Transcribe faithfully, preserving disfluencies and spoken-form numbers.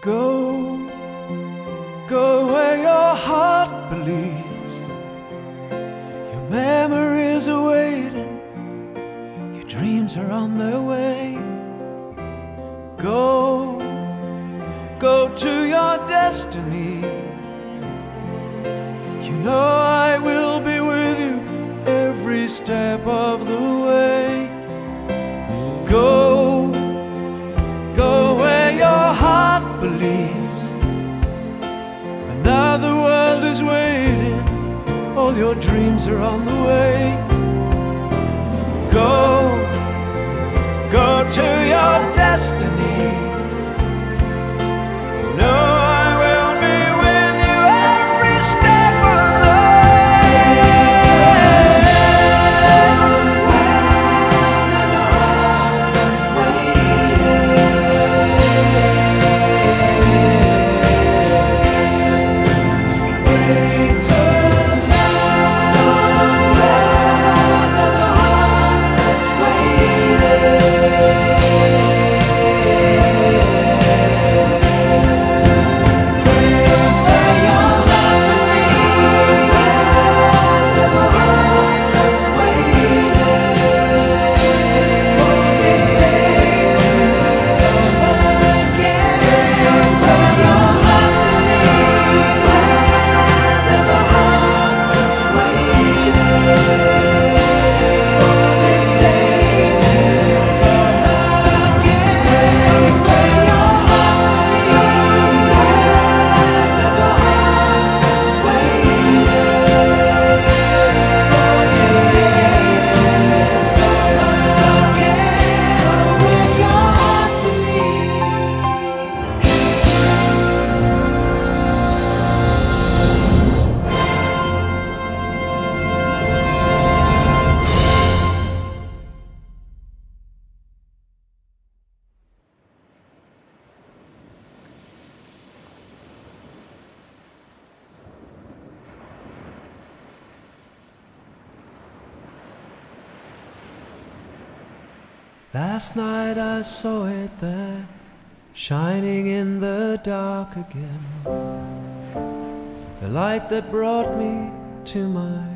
Go, go where your heart believes. Your memories are waiting, your dreams are on their way. Go, go to your destiny. You know I will be with you every step of the way. Go, go where your heart believes. Another world is waiting, all your dreams are on the way. Go, go to your destiny. You know I will be with you every step of the Last night I saw it there, shining in the dark again. The light that brought me to my